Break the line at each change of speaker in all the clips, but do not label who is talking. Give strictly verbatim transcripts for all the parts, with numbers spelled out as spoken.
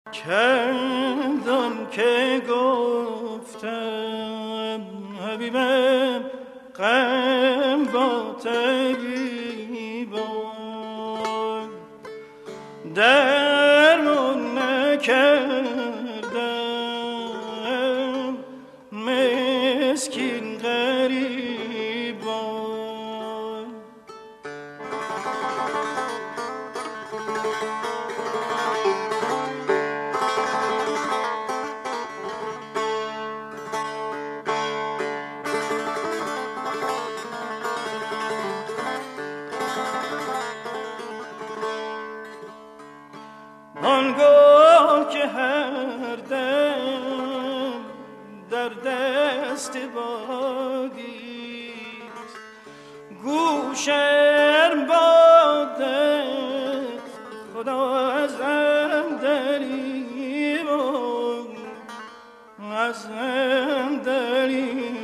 کندان که گفتم حبیبم غم با طبیبان درمون نکردم مسکین غریبان. آنگاه که هر دم در دست بادیست گوشم باده خدا ازم دریبان ازم دریبان.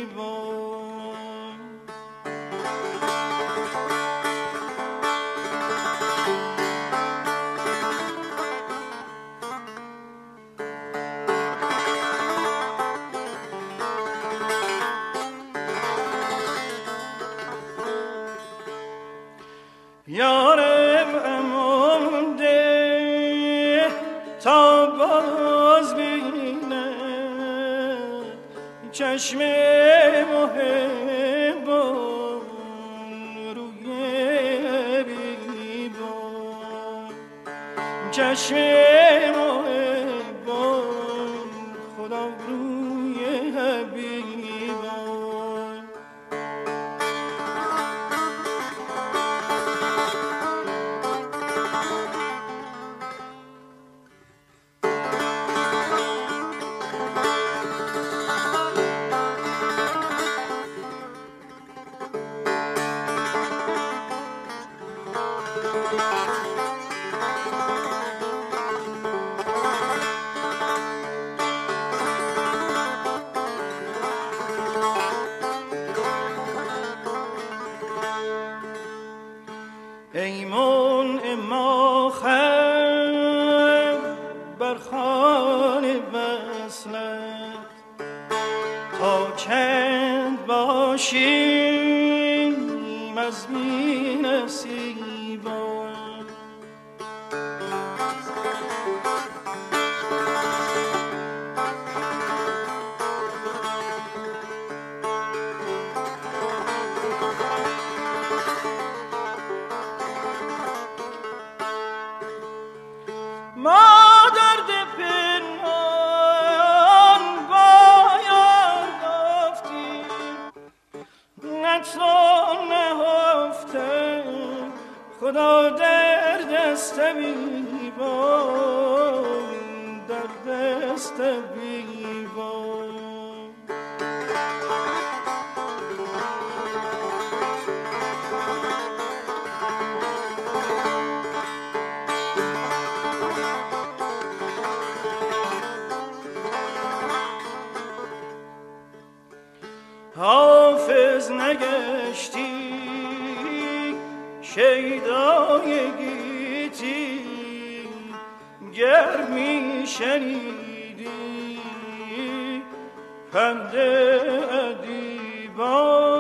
یارم امان ده تا باز بینم چشم محبان روی حبیبان چشم محبان خدا روی حبیبان. ایمون اما خم برخان وصلت تا چند باشیم از بی نصیبان. ما درد پنهان با یار گفتیم نتوان نهفتم خدا در دست بیبان در دست بیبان. حافظ نگشتی شیدای گیتی گر می شنیدی پند ادیبان.